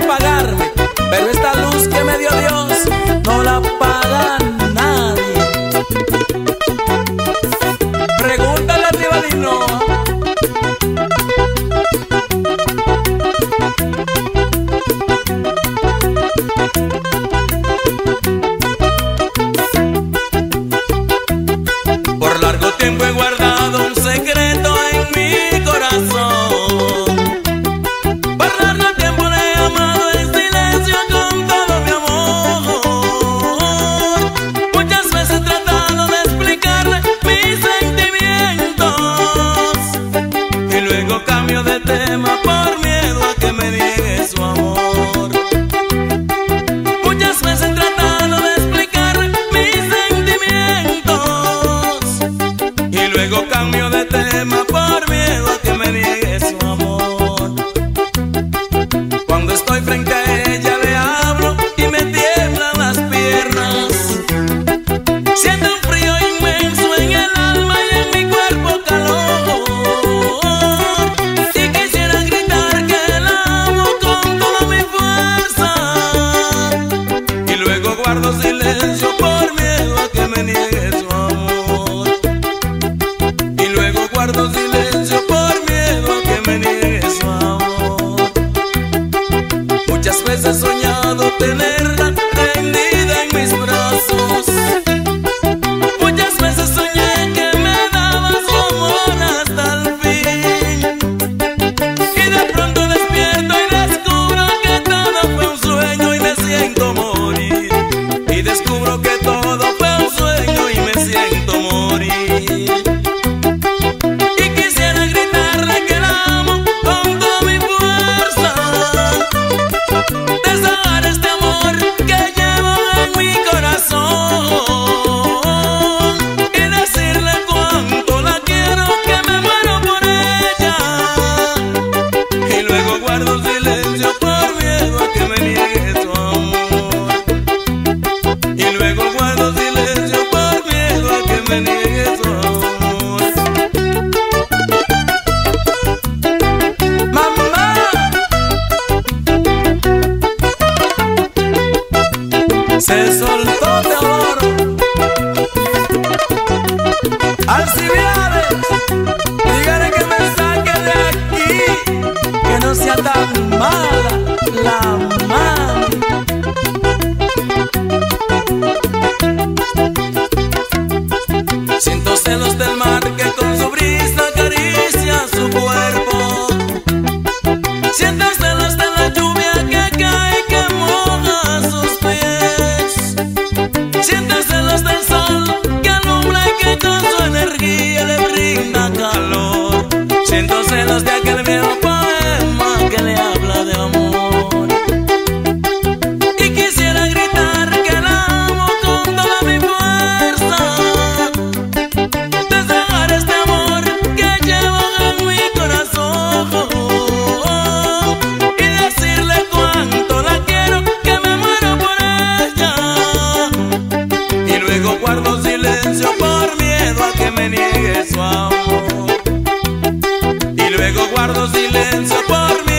apagarme, pero esta luz que me dio Dios no la apaga nadie. Pregúntale a Rivalino. Por largo tiempo he guardado un secreto en mi corazón. Por largo tiempo le he amado en silencio con todo mi amor. Muchas veces he tratado de explicarle mis sentimientos y luego cambio de tema por miedo a que me niegue su amor. Muchas veces he tratado de explicarle mis sentimientos y luego cambio de tema por miedo a que me niegue su amor. Cuando estoy frente a ella le hablo y me tiemblan las piernas. Siento un frío inmenso en el alma y en mi cuerpo calor. Y quisiera gritar que la amo con toda mi fuerza. Y luego guardo silencio por miedo a que me niegue su amor. Y luego guardo silencio por miedo a que me niegue su amor. Muchas veces he soñado tenerla rendida en mis brazos. Muchas veces soñé que me daba su amor hasta el fin. Y de pronto despierto y descubro que todo fue un sueño y me siento morir. Y descubro que todo fue un sueño y me siento morir. Y quisiera gritarle que la amo con toda mi fuerza. Desahogar este amor que llevo en mi corazón y decirle cuánto la quiero, que me muero por ella. Y luego guardo silencio por miedo a que me niegue su amor. Y luego guardo silencio por miedo a que me niegue su amor. Mamá, se soltó de amor. Alcibiades, dígale que me saque de aquí, que no sea tan mala la mami. Siento celos del mar que con su brisa acaricia su cuerpo. Siento celos de la lluvia que cae y que moja sus pies. Siento celos del sol que alumbra y que con su energía le brinda calor. Siento celos de aquel viejo poema que le habla de amor. Y quisiera gritar que la amo con toda mi fuerza. Desahogar este amor que llevo en mi corazón y decirle cuánto la quiero, que me muero por ella. Y luego guardo silencio por miedo a que me niegue su amor. Y luego guardo silencio por miedo